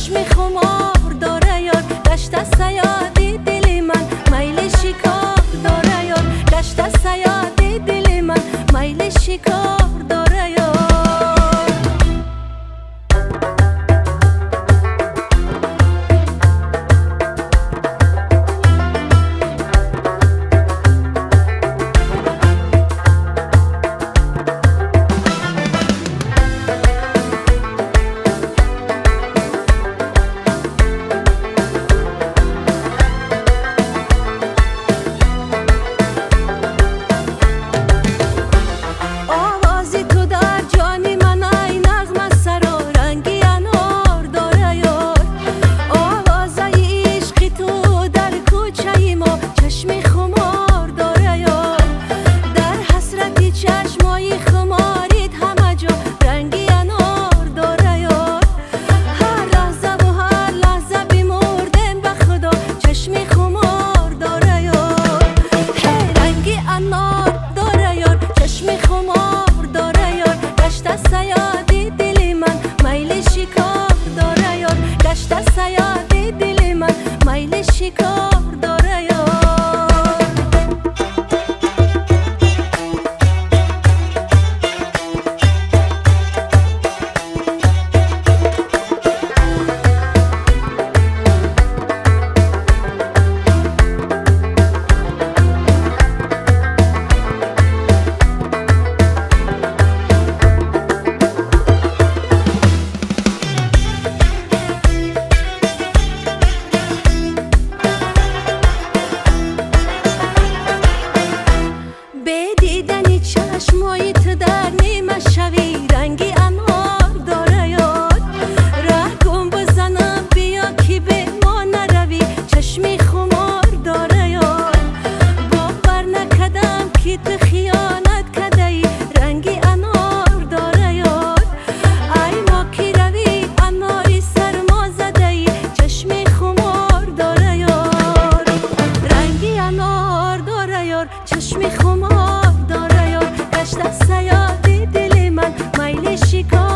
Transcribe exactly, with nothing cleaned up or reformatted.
چشم خمار داره یار، گشت از سیادی دل من میل شکار داره یار، گشت از سیادی دل من میل شکار داره یار. چشمایت در نیمه شوی رنگی انوار داره یار، ره گم بزنم بیا که به ما نروی چشمی خمار داره یار. باور نکدم که تو خیانت کدی رنگی انار داره یار، ای ما که روی اناری سرما زدی چشمی خمار داره یار، رنگی انار داره یار چشمی خمار داره یار، گشت از سیادی دل من میل شکار